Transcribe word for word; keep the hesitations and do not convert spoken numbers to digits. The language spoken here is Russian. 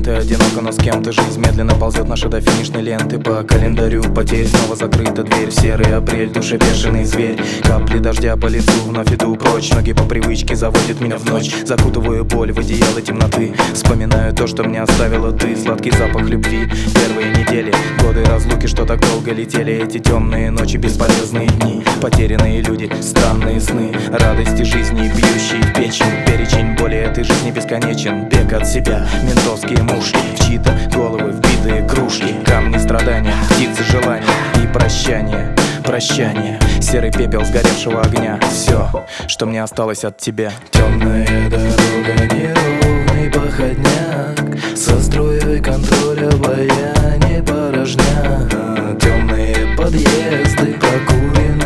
моменты. Одиноко, но с кем-то жизнь медленно ползет наша до финишной ленты. По календарю потерь, снова закрыта дверь. Серый апрель, душе бешеный зверь. Капли дождя по лицу, вновь иду прочь. Ноги по привычке заводят меня в ночь. Закутываю боль в одеяло темноты. Вспоминаю то, что мне оставила ты. Сладкий запах любви, первые недели, годы разлуки, что так долго летели. Эти темные ночи, бесполезные дни, потерянные люди, странные сны, радости жизни, бьющие в печень. Перечень боли этой жизни бесконечен. Бег от себя, ментовские мушки, в чьи-то головы вбитые кружки, камни страдания, птицы желания и прощания. Прощание, серый пепел сгоревшего огня. Все, что мне осталось от тебя. Темная дорога, неровный походняк, со струей контроля обаяния порожня. Темные подъезды, прокуренные